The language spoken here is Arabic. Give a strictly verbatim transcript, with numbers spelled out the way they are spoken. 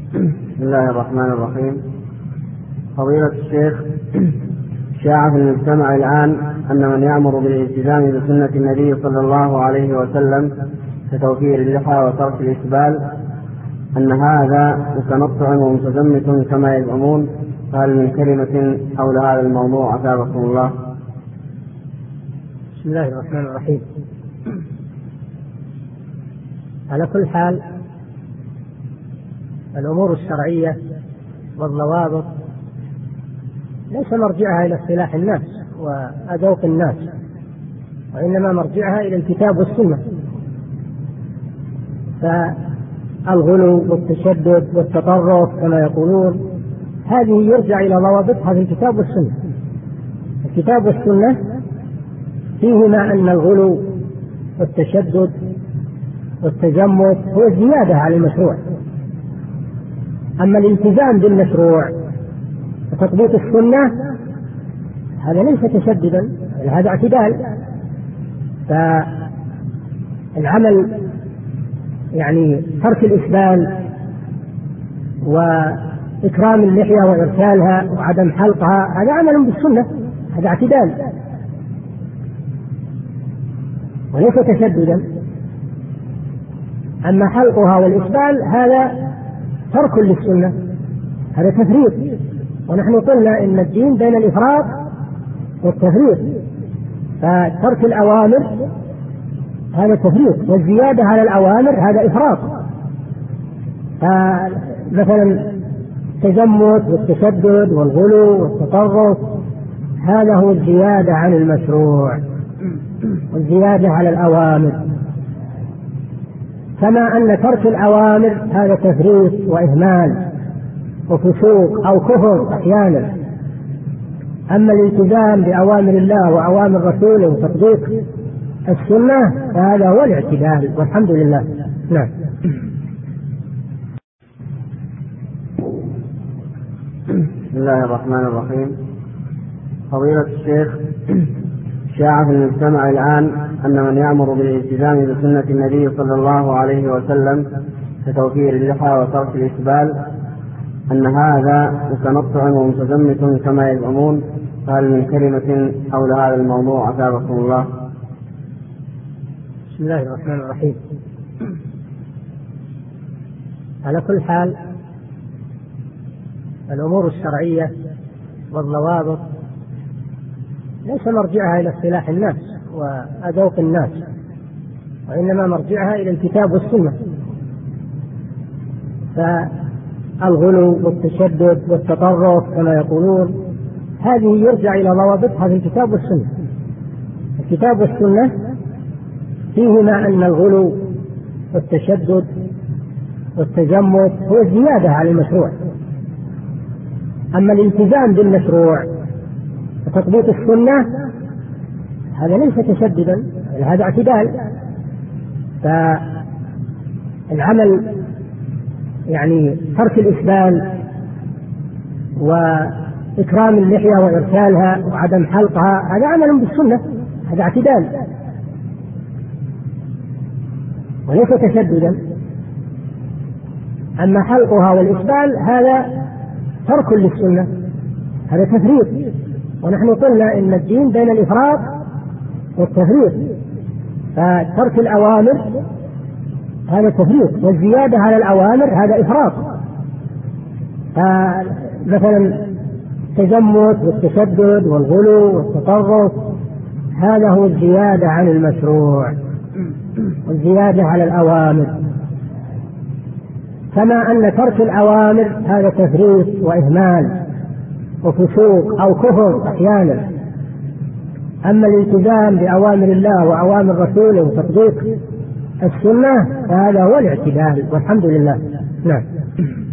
بسم الله الرحمن الرحيم. فضيلة الشيخ، شاع في المجتمع الآن أن من يأمر بالالتزام بسنة النبي صلى الله عليه وسلم كتوفير اللحى وترك الإسبال أن هذا متنطع ومتزمت كما يزعمون، فهل من كلمة حول هذا الموضوع أثابكم الله؟ بسم الله الرحمن الرحيم. على كل حال، الأمور الشرعية والضوابط ليس مرجعها إلى اصطلاح الناس وأذوق الناس، وإنما مرجعها إلى الكتاب والسنة. فالغلو والتشدد والتطرف كما يقولون هذه يرجع إلى ضوابطها في الكتاب والسنة. الكتاب والسنة فيهما أن الغلو والتشدد والتجمد هو الزيادة على المشروع، أما الالتزام بالمشروع وتطبيق السنة هذا ليس تشددا، هذا اعتدال. فالعمل يعني ترك الإسبال وإكرام اللحية وإرسالها وعدم حلقها هذا عمل بالسنة، هذا اعتدال وليس تشددا. أما حلقها والإسبال هذا ترك للسنة، هذا تفريط، ونحن قلنا إن الدين بين الإفراط والتفريط، فترك الأوامر هذا تفريط والزيادة على الأوامر هذا إفراط. فمثلا التجمد والتشدد والغلو والتطرف هذا هو الزيادة عن المشروع والزيادة على الأوامر، كما أن ترك الأوامر هذا تفريط وإهمال وفسوق أو كفر أحيانا. أما الالتزام بأوامر الله وأوامر رسوله وتطبيق السنة فهذا هو الاعتدال، والحمد لله. نعم. بسم الله الرحمن الرحيم. فضيلة الشيخ، شاع في المجتمع الآن أن من يأمر بالالتزام بسنة النبي صلى الله عليه وسلم كتوفير اللحى وترك الإسبال أن هذا متنطع ومتزمت كما يزعمون، فهل من كلمة حول هذا الموضوع أثابكم الله؟ بسم الله الرحمن الرحيم. على كل حال، الأمور الشرعية والضوابط ليس مرجعها إلى اصطلاح الناس وأذوق الناس، وإنما مرجعها إلى الكتاب والسنة. فالغلو والتشدد والتطرف كما يقولون هذه يرجع إلى ضوابطها في الكتاب والسنة. الكتاب والسنة فيهما أن الغلو والتشدد والتجمد هو الزيادة على المشروع، أما الالتزام بالمشروع وتطبيق السنة هذا ليس تشددا، هذا اعتدال. فالعمل يعني ترك الإسبال وإكرام اللحية وإرسالها وعدم حلقها هذا عمل بالسنة، هذا اعتدال وليس تشددا. أما حلقها والإسبال هذا ترك للسنة، هذا تفريط، ونحن قلنا إن الدين بين الإفراط والتفريط. فترك الأوامر هذا تفريط والزيادة على الأوامر هذا إفراط. فمثلا التجمد والتشدد والغلو والتطرف هذا هو الزيادة عن المشروع والزيادة على الأوامر، كما أن ترك الأوامر هذا تفريط وإهمال وفسوق أو كفر أحيانا. أما الالتزام بأوامر الله وأوامر رسوله وتطبيق السنة فهذا هو الاعتدال، والحمد لله. نعم.